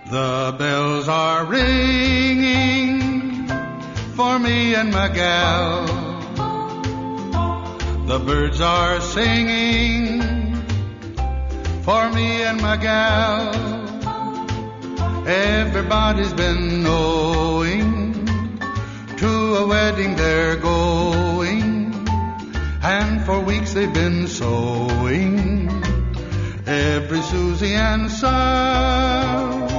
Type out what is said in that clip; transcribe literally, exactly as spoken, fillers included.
The bells are ringing for me and my gal. The birds are singing for me and my gal. Everybody's been knowing to a wedding they're going, and for weeks they've been sewing every Susie and Sal.